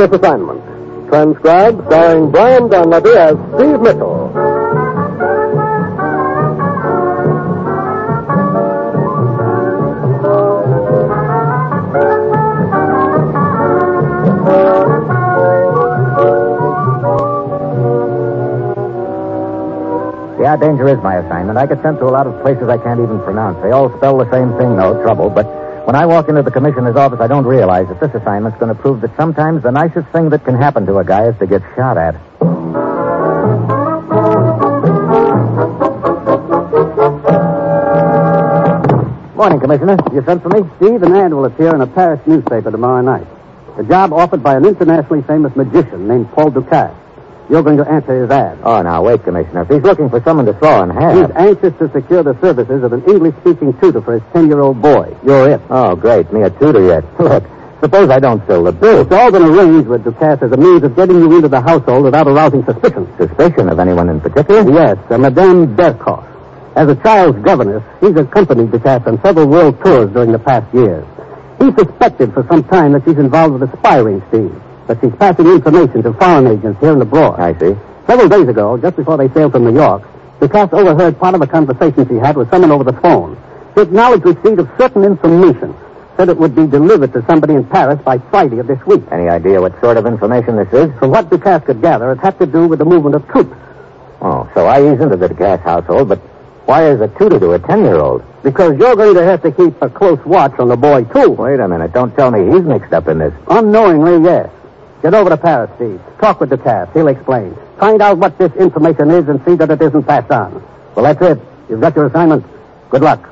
Dangerous Assignment. Transcribed, starring Brian Donlevy as Steve Mitchell. Yeah, danger is my assignment. I get sent to a lot of places I can't even pronounce. They all spell the same thing, though, trouble. But when I walk into the commissioner's office, I don't realize that this assignment's going to prove that sometimes the nicest thing that can happen to a guy is to get shot at. Morning, Commissioner. You sent for me? Steve, an ad will appear in a Paris newspaper tomorrow night. A job offered by an internationally famous magician named Paul Ducasse. You're going to answer his ad. Oh, now, wait, Commissioner. If he's looking for someone to throw in half... He's anxious to secure the services of an English-speaking tutor for his 10-year-old boy. You're it. Oh, great. Me a tutor yet. Look, suppose I don't fill the bill. It's all been arranged with Ducasse as a means of getting you into the household without arousing suspicion. Suspicion of anyone in particular? Yes, Madame Berkoff. As a child's governess, he's accompanied Ducasse on several world tours during the past years. He's suspected for some time that she's involved with a spy ring scheme. But she's passing information to foreign agents here and abroad. I see. Several days ago, just before they sailed from New York, Ducasse overheard part of a conversation she had with someone over the phone. She acknowledged receipt of certain information. Said it would be delivered to somebody in Paris by Friday of this week. Any idea what sort of information this is? From what Ducasse could gather, it had to do with the movement of troops. Oh, so I ease into the Ducasse household, but why is a tutor to a 10-year-old? Because you're going to have to keep a close watch on the boy, too. Wait a minute. Don't tell me he's mixed up in this. Unknowingly, yes. Get over to Paris, Steve. Talk with Ducasse. He'll explain. Find out what this information is and see that it isn't passed on. Well, that's it. You've got your assignment. Good luck.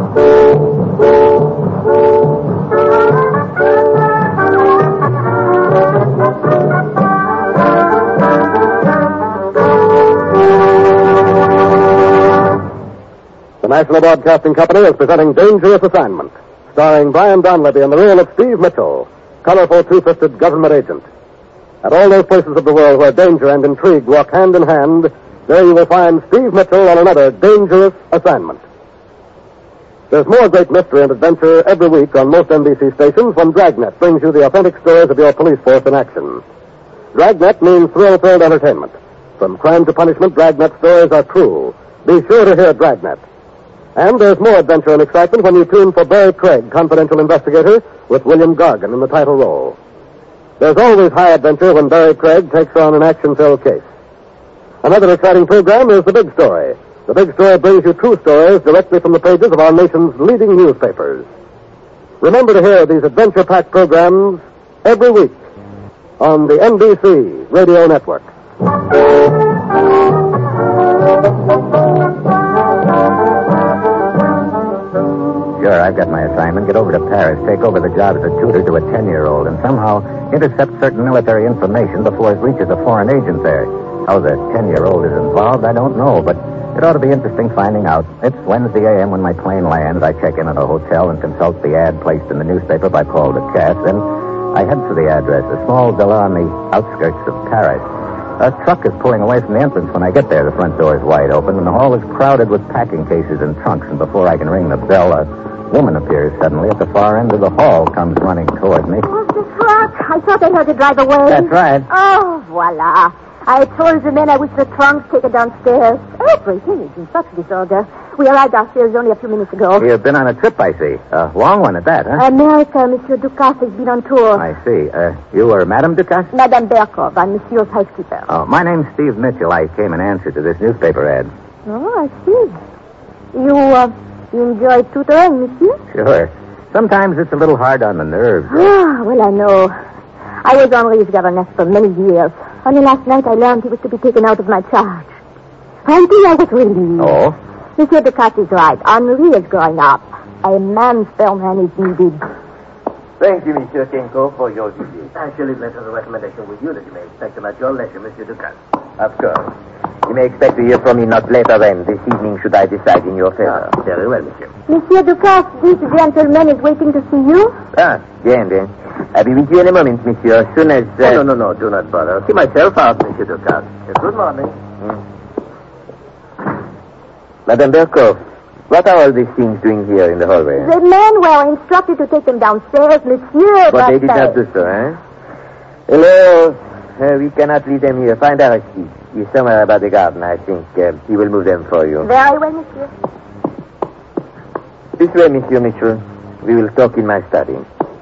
The National Broadcasting Company is presenting Dangerous Assignment, starring Brian Donlevy in the role of Steve Mitchell, colorful two-fisted government agent. At all those places of the world where danger and intrigue walk hand in hand, there you will find Steve Mitchell on another dangerous assignment. There's more great mystery and adventure every week on most NBC stations when Dragnet brings you the authentic stories of your police force in action. Dragnet means thrill-filled entertainment. From crime to punishment, Dragnet stories are true. Be sure to hear Dragnet. And there's more adventure and excitement when you tune for Barry Craig, confidential investigator, with William Gargan in the title role. There's always high adventure when Barry Craig takes on an action-filled case. Another exciting program is The Big Story. The Big Story brings you true stories directly from the pages of our nation's leading newspapers. Remember to hear these adventure-packed programs every week on the NBC Radio Network. Sure, I've got my assignment. Get over to Paris, take over the job as a tutor to a 10-year-old, and somehow intercept certain military information before it reaches a foreign agent there. How the 10-year-old is involved, I don't know, but it ought to be interesting finding out. It's Wednesday a.m. when my plane lands. I check in at a hotel and consult the ad placed in the newspaper by Paul Ducasse. Then I head for the address, a small villa on the outskirts of Paris. A truck is pulling away from the entrance when I get there. The front door is wide open, and the hall is crowded with packing cases and trunks. And before I can ring the bell, a woman appears suddenly at the far end of the hall, comes running toward me. Oh, the truck. I thought they had to drive away. That's right. Oh, voila. I told the men I wish the trunks taken downstairs. Everything is in such disorder. We arrived downstairs only a few minutes ago. You've been on a trip, I see. A long one at that, huh? America, Monsieur Ducasse has been on tour. I see. You were Madame Ducasse? Madame Berkoff, I'm Monsieur's housekeeper. Oh, my name's Steve Mitchell. I came in answer to this newspaper ad. Oh, I see. You enjoy tutoring, Monsieur? Sure. Sometimes it's a little hard on the nerves. Ah, well, I know. I was Henri's governess for many years. Only last night I learned he was to be taken out of my charge. Frankly, I was relieved. Oh? Monsieur Ducasse is right. Henri is growing up. A man's man is needed. Thank you, Monsieur Kenko, for your visit. I shall leave letters of recommendation with you that you may expect them at your leisure, Monsieur Ducasse. Of course. You may expect to hear from me not later than this evening should I decide in your favor. Very well, Monsieur. Monsieur Ducasse, this gentleman is waiting to see you. Bien. I'll be with you in a moment, Monsieur, as soon as... No, do not bother. I'll keep myself out, Monsieur Ducasse. Good morning. Madame Berkoff, what are all these things doing here in the hallway? The men were instructed to take them downstairs, Monsieur. But they did not do so, eh? Hello. We cannot leave them here. Find Aristide. He's somewhere about the garden, I think. He will move them for you. Very well, monsieur. This way, Monsieur Mitchell. We will talk in my study.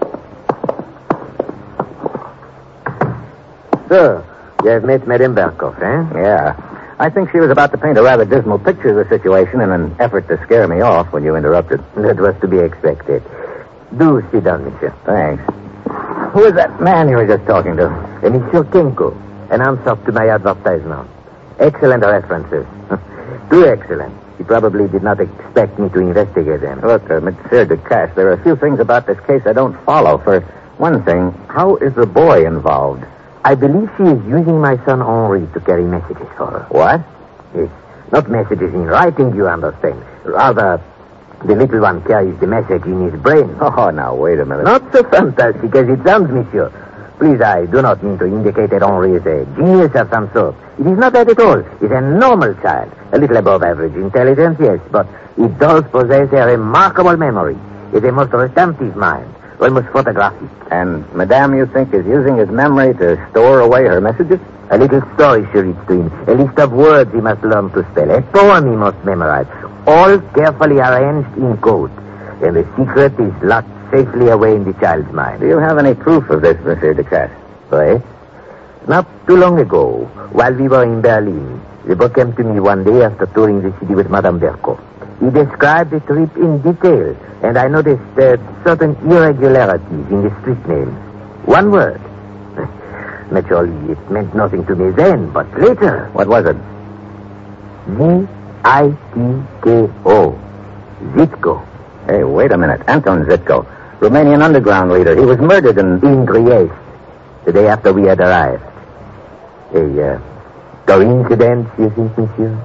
So, you have met Madame Berkoff, eh? Yeah. I think she was about to paint a rather dismal picture of the situation in an effort to scare me off when you interrupted. That was to be expected. Do sit down, monsieur. Thanks. Who is that man you were just talking to? Monsieur Kenko, an answer to my advertisement. Excellent references. Too excellent. He probably did not expect me to investigate them. Look, Monsieur Ducasse, there are a few things about this case I don't follow. For one thing, how is the boy involved? I believe she is using my son Henri to carry messages for her. What? Yes. Not messages in writing, you understand. Rather, the little one carries the message in his brain. Oh, now, wait a minute. Not so fantastic as it sounds, monsieur. Please, I do not mean to indicate that Henri is a genius of some sort. It is not that at all. He's a normal child. A little above average intelligence, yes, but he does possess a remarkable memory. He has a most retentive mind, almost photographic. And Madame, you think, is using his memory to store away her messages? A little story she reads to him. A list of words he must learn to spell. A poem he must memorize. All carefully arranged in code. And the secret is locked safely away in the child's mind. Do you have any proof of this, Monsieur Ducasse? Right? Not too long ago, while we were in Berlin, the boy came to me one day after touring the city with Madame Berkoff. He described the trip in detail, and I noticed certain irregularities in the street names. One word. Naturally, it meant nothing to me then, but later... What was it? Zitko. Zitko. Hey, wait a minute. Anton Zitko, Romanian underground leader. He was murdered in Trieste, the day after we had arrived. A coincidence, you think, monsieur?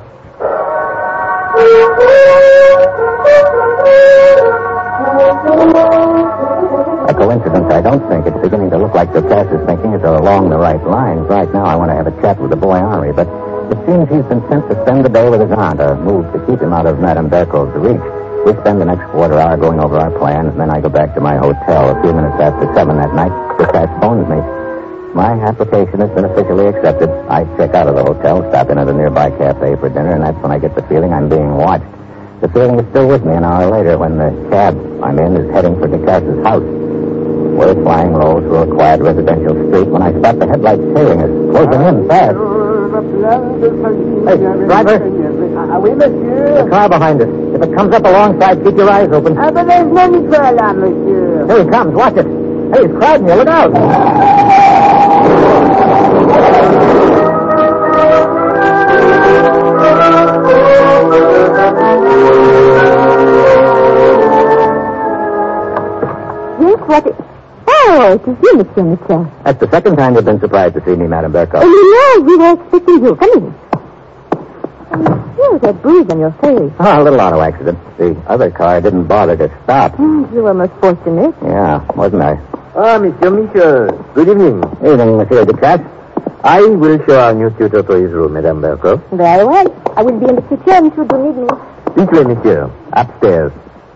A coincidence, I don't think. It's beginning to look like Ducasse is thinking it's along the right lines. Right now, I want to have a chat with the boy Henri, but it seems he's been sent to spend the day with his aunt, a move to keep him out of Madame Berkoff's reach. We spend the next quarter hour going over our plans, and then I go back to my hotel. A few minutes after 7 that night, Ducasse phones me. My application has been officially accepted. I check out of the hotel, stop in at a nearby cafe for dinner, and that's when I get the feeling I'm being watched. The feeling is still with me an hour later when the cab I'm in is heading for Ducasse's house. We're flying low through a quiet residential street when I spot the headlights tailing us, closing in fast. Hey, driver. Oui, monsieur. The car behind us. If it comes up alongside, keep your eyes open. But there's no need for alarm, monsieur. Here he comes. Watch it. Hey, he's crowding you. Look out. Yes, what is... Oh, it is you, Monsieur Mitchell. That's the second time you've been surprised to see me, Madame Berkoff. Oh, you know, we were expecting you. Come in. Monsieur, that bruise on your face. Oh, a little auto accident. The other car didn't bother to stop. You were most fortunate. Yeah, wasn't I? Monsieur Mitchell. Good evening. Evening, Monsieur Ducasse. I will show our new tutor to his room, Madame Berkoff. Very well. I will be in the kitchen should you need me. This way, monsieur. Upstairs.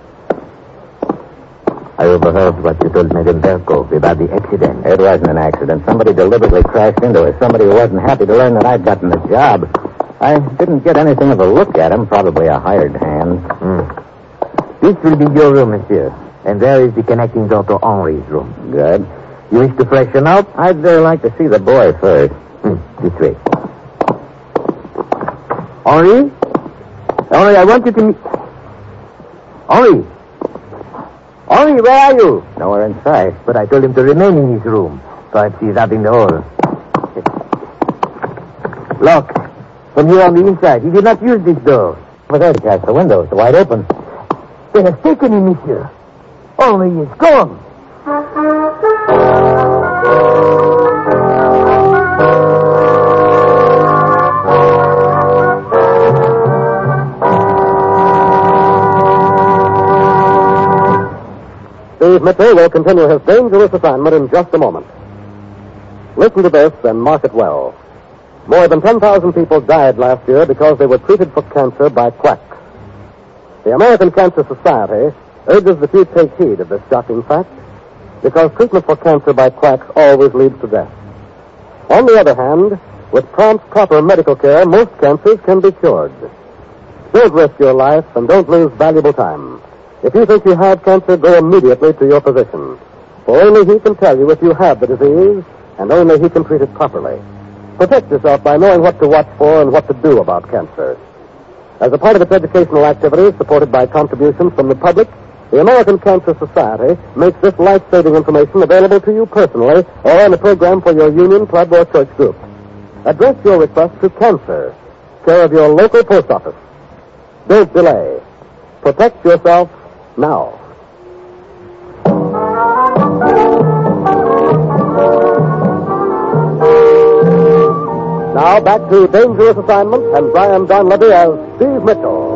I overheard what you told Madame Berkoff about the accident. It wasn't an accident. Somebody deliberately crashed into her. Somebody who wasn't happy to learn that I'd gotten the job. I didn't get anything of a look at him. Probably a hired hand. This will be your room, monsieur. And there is the connecting door to Henri's room. Good. You wish to freshen up? I'd like to see the boy first. This way. Henri? Henri, I want you to meet... Henri! Henri, where are you? Nowhere in sight. But I told him to remain in his room. Perhaps he's out in the hall. Locked. From here on the inside. He did not use this door. Over there, Ducasse. The window is wide open. They have taken him, monsieur. Henri is gone. Steve Mitchell will continue his dangerous assignment in just a moment. Listen to this and mark it well. More than 10,000 people died last year because they were treated for cancer by quacks. The American Cancer Society urges that you take heed of this shocking fact, because treatment for cancer by quacks always leads to death. On the other hand, with prompt, proper medical care, most cancers can be cured. Don't risk your life and don't lose valuable time. If you think you have cancer, go immediately to your physician. For only he can tell you if you have the disease, and only he can treat it properly. Protect yourself by knowing what to watch for and what to do about cancer. As a part of its educational activities, supported by contributions from the public, the American Cancer Society makes this life-saving information available to you personally or on a program for your union, club, or church group. Address your request to Cancer, care of your local post office. Don't delay. Protect yourself now. Now back to Dangerous Assignment and Brian Donlevy as Steve Mitchell.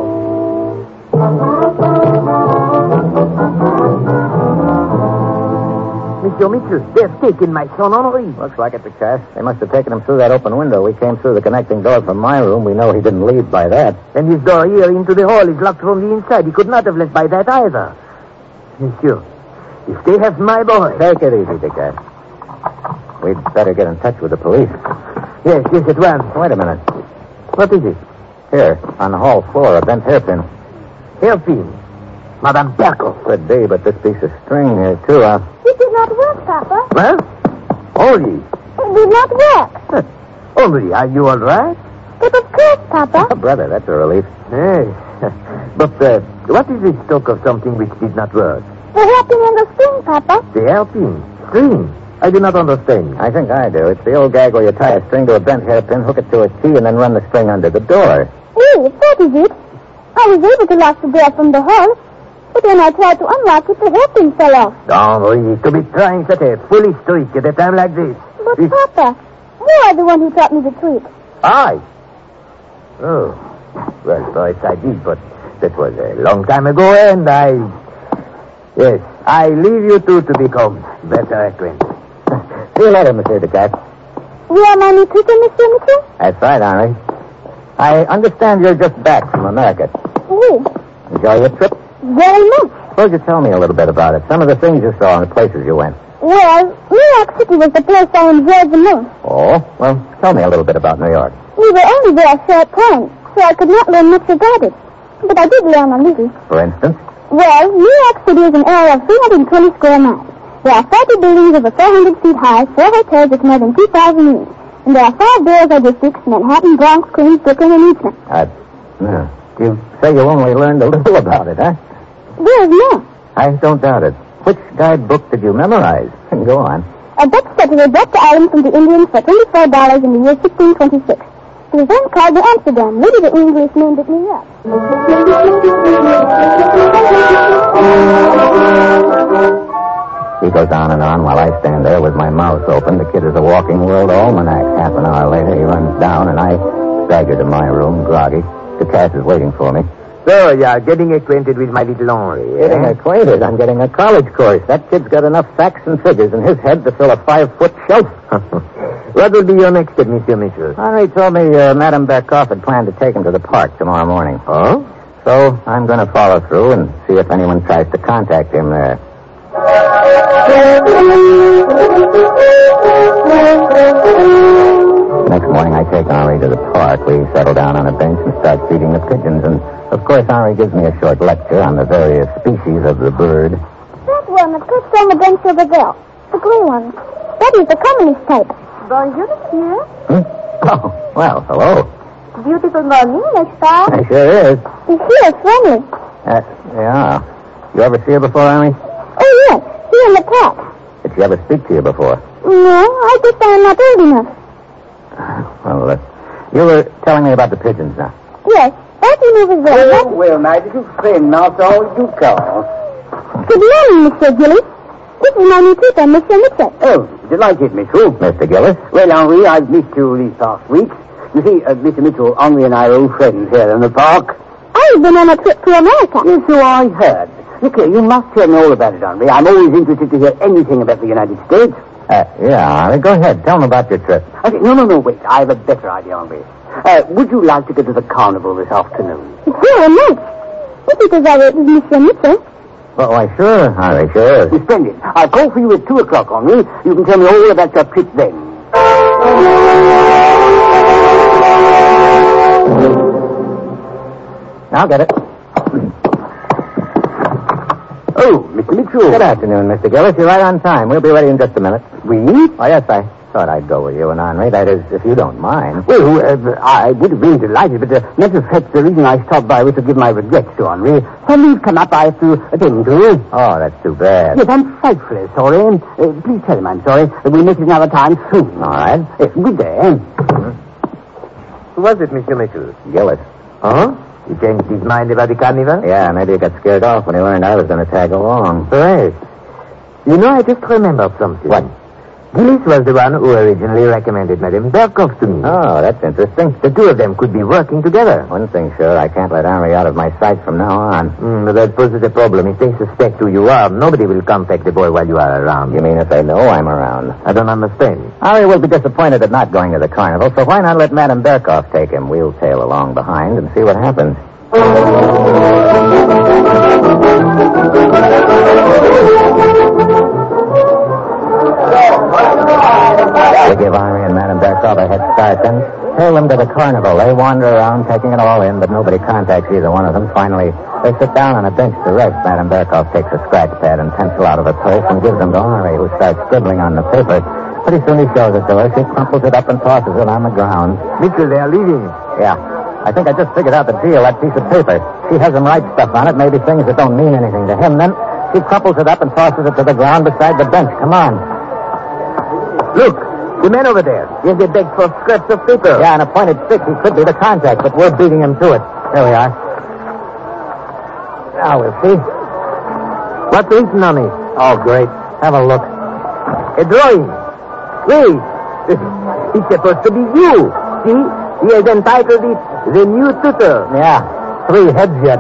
Monsieur Mitchell, they've taken my son Henri. Looks like it, Picasso. They must have taken him through that open window. We came through the connecting door from my room. We know he didn't leave by that. And his door here into the hall is locked from the inside. He could not have left by that either. Monsieur, if they have my boy... Take it easy, Picasso. We'd better get in touch with the police. Yes, at once. Wait a minute. What is it? Here, on the hall floor, a bent hairpin. Hairpin. Madame Berko. Could be, but this piece of string here, too. It did not work, Papa. Well, Henri. It did not work. Henri, are you all right? But of course, Papa. Oh, brother, that's a relief. Yes. But what is this talk of something which did not work? The hairpin and the string, Papa. The hairpin. String. I do not understand. I think I do. It's the old gag where you tie a string to a bent hairpin, hook it to a key, and then run the string under the door. Yes, that is it. I was able to lock the door from the hall, but when I tried to unlock it, the hairpin fell off. Henri, to be trying such a foolish trick at a time like this. But, Papa, you are the one who taught me the trick. I? Oh. Well, first I did, but that was a long time ago, and Yes, I leave you two to become better acquainted. See you later, Monsieur Ducat. You are my new tutor, Monsieur Mitchell? That's right, Henri. I understand you're just back from America. Oui. Enjoy your trip? Very much. Suppose you tell me a little bit about it. Some of the things you saw and the places you went. Well, New York City was the place I enjoyed the most. Oh? Well, tell me a little bit about New York. We were only there a short time, so I could not learn much about it. But I did learn a little. For instance? Well, New York City is an area of 320 square miles. There are 40 buildings over 400 feet high, 4 hotels with more than 2,000 rooms. And there are 5 boroughs districts, Manhattan, Bronx, Queens, Brooklyn, and Eastman. You say you only learned a little about it, huh? There's more. I don't doubt it. Which guidebook did you memorize? Go on. A Dutch settler brought the island from the Indians for $24 in the year 1626. It was then called New Amsterdam. Later the English named it New York. He goes on and on while I stand there with my mouth open. The kid is a walking world almanac. Half an hour later, he runs down, and I stagger to my room, groggy. The cat is waiting for me. So, you are getting acquainted with my little Henri, Getting acquainted? I'm getting a college course. That kid's got enough facts and figures in his head to fill a 5-foot shelf. What will be your next step, Monsieur Mitchell? Henri told me Madame Berkoff had planned to take him to the park tomorrow morning. Oh? So I'm going to follow through and see if anyone tries to contact him there. Next morning, I take Henri to the park. We settle down on a bench and start feeding the pigeons. And, of course, Henri gives me a short lecture on the various species of the bird. That one that sits on the bench over there. The gray one. That is the communist type. Bonjour, monsieur. Oh, well, hello. Beautiful morning, n'est-ce pas? It sure is. She is friendly. Yeah. You ever see her before, Henri? Oh, yes. Here in the park. Did she ever speak to you before? No, I guess I'm not old enough. Well, you were telling me about the pigeons now. Yes. That you over there. Well, my little friend, now it's all you call. Good morning, Monsieur Gillis. This is my new tutor, Monsieur Mitchell. Oh, delighted, Mitchell. Mr. Gillis? Well, Henri, I've missed you these past weeks. You see, Mr. Mitchell, Henri and I are old friends here in the park. I've been on a trip to America. Yes, so I heard. Look here, you must tell me all about it, Henri. I'm always interested to hear anything about the United States. Yeah, Henri, go ahead. Tell them about your trip. I think, no, wait. I have a better idea, Henri. Would you like to go to the carnival this afternoon? Very much. If it is all right with Monsieur Mitchell. Well, why, sure, Henri, sure. Splendid. I'll call for you at 2 o'clock, Henri. You can tell me all about your trip then. I'll get it. Oh, Mr. Mitchell. Good afternoon, Mr. Gillis. You're right on time. We'll be ready in just a minute. We? Oh, yes, I thought I'd go with you and Henri. That is, if you don't mind. Well, I would have been delighted, but matter of fact, the reason I stopped by was to give my regrets to Henri. When he's come up, I have to attend to him. Oh, that's too bad. Yes, I'm frightfully sorry. Please tell him I'm sorry. We'll make it another time soon. All right. Good day. Who was it, Mr. Mitchell? Gillis. Huh? He changed his mind about the carnival? Yeah, maybe he got scared off when he learned I was going to tag along. Right. You know, I just remembered something. What? Gillis was the one who originally recommended Madame Berkoff to me. Oh, that's interesting. The two of them could be working together. One thing sure, I can't let Henri out of my sight from now on. But that poses a problem. If they suspect who you are, nobody will contact the boy while you are around. You mean if they know I'm around? I don't understand. Henri will be disappointed at not going to the carnival, so why not let Madame Berkoff take him? We'll tail along behind and see what happens. We give Henri and Madame Berkoff a head start, then tail them to the carnival. They wander around, taking it all in, but nobody contacts either one of them. Finally, they sit down on a bench to rest. Madame Berkoff takes a scratch pad and pencil out of her purse and gives them to Henri, who starts scribbling on the paper. Pretty soon he shows it to her. She crumples it up and tosses it on the ground. Mitchell, they are leaving. Yeah. I think I just figured out the deal, that piece of paper. She has him write stuff on it, maybe things that don't mean anything to him. Then she crumples it up and tosses it to the ground beside the bench. Come on. Look, the man over there. Yes, they begged for scraps of paper. Yeah, an appointed stick. He could be the contact, but we're beating him to it. There we are. Now we'll see. What's written on it? Oh, great. Have a look. A drawing. Wait. It's supposed to be you. See? He has entitled it The New Tutor. Yeah. 3 heads yet.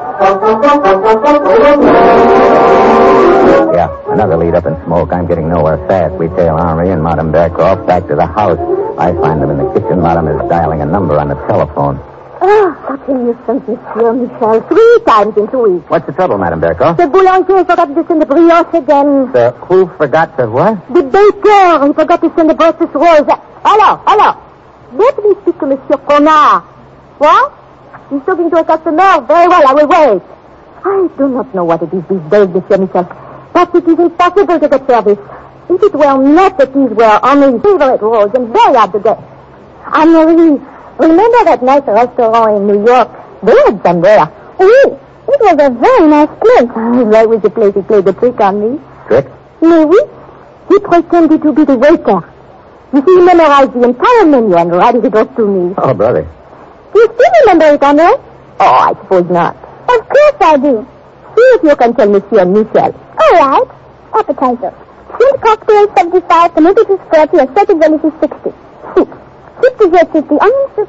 Yeah, another lead up in smoke. I'm getting nowhere fast. We tail Henri and Madame Berkoff back to the house. I find them in the kitchen. Madame is dialing a number on the telephone. Oh, what a nuisance, Monsieur Michel. 3 times in 2 weeks. What's the trouble, Madame Berkoff? The boulanger forgot to send the brioche again. Who forgot to what? The baker. He forgot to send the breakfast rolls. Hello. Let me speak to Monsieur Conard. What? He's talking to a customer. Very well, I will wait. I do not know what it is these days, Monsieur Michel, but it is impossible to get service. If it were not that these were only favorite rolls and very hard to get. Anne-Marie, remember that nice restaurant in New York? They had some there. Oui, it was a very nice place. That was the place he played the trick on me. Trick? Mais oui, he pretended to be the waiter. You see, he memorized the entire menu and handed it off to me. Oh, brother. Do you still remember it, Andre? Oh, I suppose not. Of course I do. See if you can tell Monsieur Michel. All right. Appetizer. Shrimp cocktail 75, tomato juice 40, assorted relish 60. Soup. Soup dessert 50, onion soup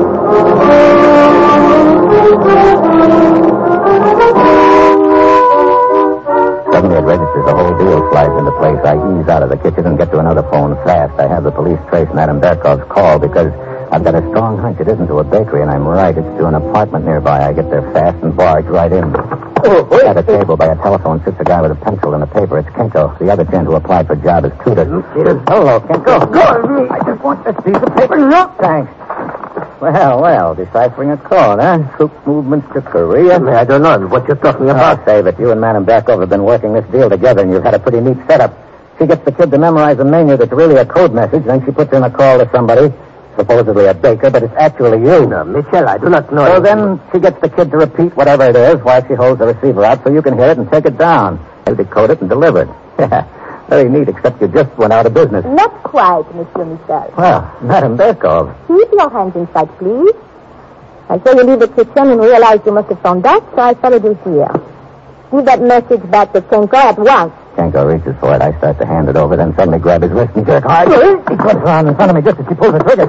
60. Suddenly it registers the whole deal slides into place. I ease out of the kitchen and get to another phone fast. I have the police trace Madame Berkoff's call because I've got a strong hunch it isn't to a bakery, and I'm right. It's to an apartment nearby. I get there fast and barge right in. At a table by a telephone sits a guy with a pencil and a paper. It's Kenko, the other gent who applied for a job as tutor. Hello, Kenko. Go. I just want this piece of paper. No, thanks. Well, deciphering a code, huh? Troop movements to Korea. I don't know what you're talking about. I'll save it. You and Madame Berkoff have been working this deal together, and you've had a pretty neat setup. She gets the kid to memorize a menu that's really a code message, then she puts in a call to somebody, supposedly a baker, but it's actually you. No, Michel, I do not know. So then she gets the kid to repeat whatever it is while she holds the receiver out so you can hear it and take it down. You decode it and deliver it. Yeah, very neat, except you just went out of business. Not quite, Monsieur Michel. Well, Madame Berkoff. Keep your hands inside, please. I saw you leave the kitchen and realized you must have found that, so I followed you here. Give that message back to Kenko at once. Kenko reaches for it. I start to hand it over, then suddenly grab his wrist and jerk hard. He cuts around in front of me just as she pulls the trigger.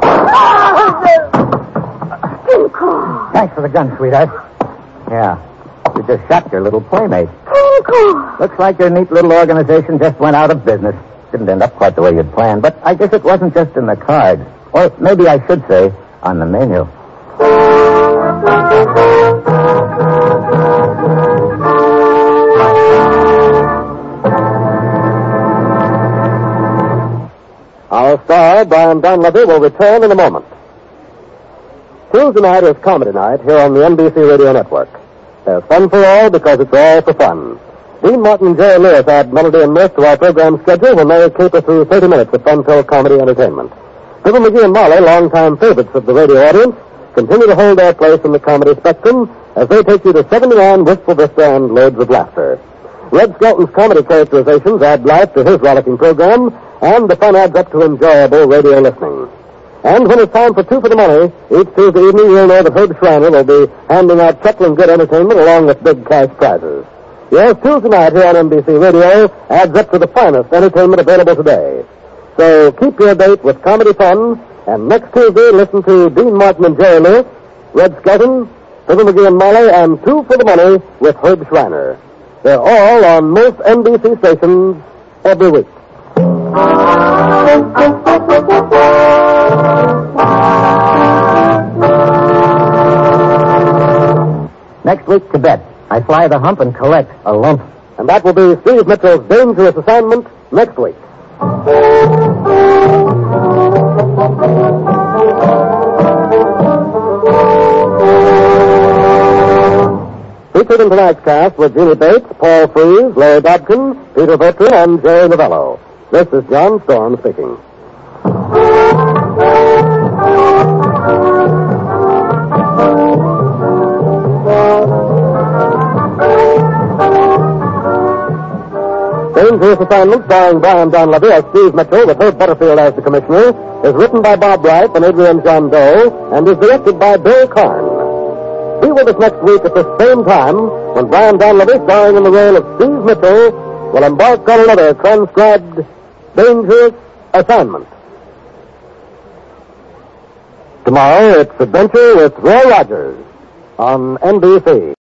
Kenko! Thanks for the gun, sweetheart. Yeah, you just shot your little playmate. Kenko! Looks like your neat little organization just went out of business. Didn't end up quite the way you'd planned, but I guess it wasn't just in the cards. Or maybe I should say, on the menu. Our star, Brian Brian Donlevy will return in a moment. Tuesday night is Comedy Night here on the NBC Radio Network. There's fun for all because it's all for fun. Dean Martin and Jerry Lewis add melody and mirth to our program schedule when they caper through 30 minutes of fun-filled comedy entertainment. Fibber McGee and Molly, longtime favorites of the radio audience, continue to hold their place in the comedy spectrum as they take you to 79 Wistful Vista and loads of laughter. Red Skelton's comedy characterizations add life to his rollicking program, and the fun adds up to enjoyable radio listening. And when it's time for Two for the Money, each Tuesday evening you'll know that Herb Schreiner will be handing out chuckling good entertainment along with big cash prizes. Yes, Tuesday night here on NBC Radio adds up to the finest entertainment available today. So keep your date with comedy fun, and next Tuesday listen to Dean Martin and Jerry Lewis, Red Skelton, Fibber McGee and Molly, and Two for the Money with Herb Schreiner. They're all on most NBC stations every week. Next week, Tibet. I fly the hump and collect a lump. And that will be Steve Mitchell's dangerous assignment next week. Featured in tonight's cast were Jeannie Bates, Paul Frees, Larry Dobkin, Peter Bertram, and Jerry Novello. This is John Storm speaking. Dangerous Assignment, starring Brian Donlevy as Steve Mitchell with Herb Butterfield as the commissioner, is written by Bob Wright and Adrian John Doe, and is directed by Bill Karn. Be with us next week at the same time when Brian Donlevy, starring in the role of Steve Mitchell, will embark on another transcribed Dangerous Assignment. Tomorrow, it's Adventure with Roy Rogers on NBC.